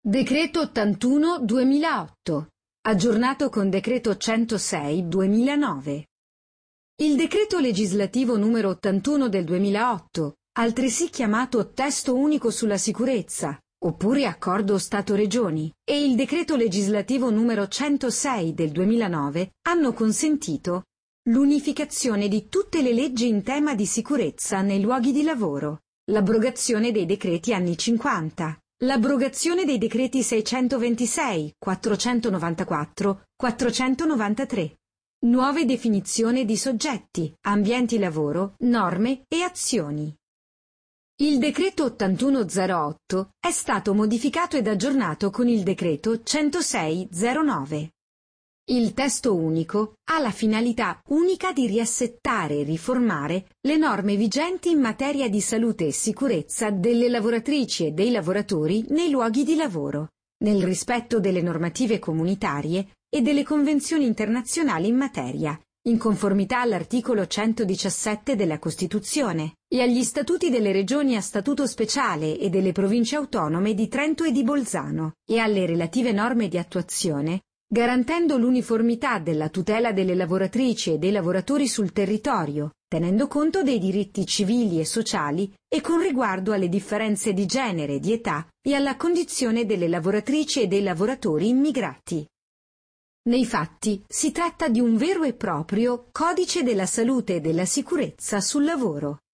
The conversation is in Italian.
Decreto 81/2008, aggiornato con Decreto 106/2009. Il decreto legislativo numero 81 del 2008, altresì chiamato Testo unico sulla sicurezza, oppure Accordo Stato-Regioni, e il decreto legislativo numero 106 del 2009 hanno consentito l'unificazione di tutte le leggi in tema di sicurezza nei luoghi di lavoro, l'abrogazione dei decreti anni 50, l'abrogazione dei decreti 626, 494, 493, nuove definizioni di soggetti, ambienti lavoro, norme e azioni. Il decreto 8108 è stato modificato ed aggiornato con il decreto 106/09. Il testo unico ha la finalità unica di riassettare e riformare le norme vigenti in materia di salute e sicurezza delle lavoratrici e dei lavoratori nei luoghi di lavoro, nel rispetto delle normative comunitarie e delle convenzioni internazionali in materia, in conformità all'articolo 117 della Costituzione e agli statuti delle regioni a statuto speciale e delle province autonome di Trento e di Bolzano e alle relative norme di attuazione, garantendo l'uniformità della tutela delle lavoratrici e dei lavoratori sul territorio, tenendo conto dei diritti civili e sociali e con riguardo alle differenze di genere e di età e alla condizione delle lavoratrici e dei lavoratori immigrati. Nei fatti si tratta di un vero e proprio codice della salute e della sicurezza sul lavoro.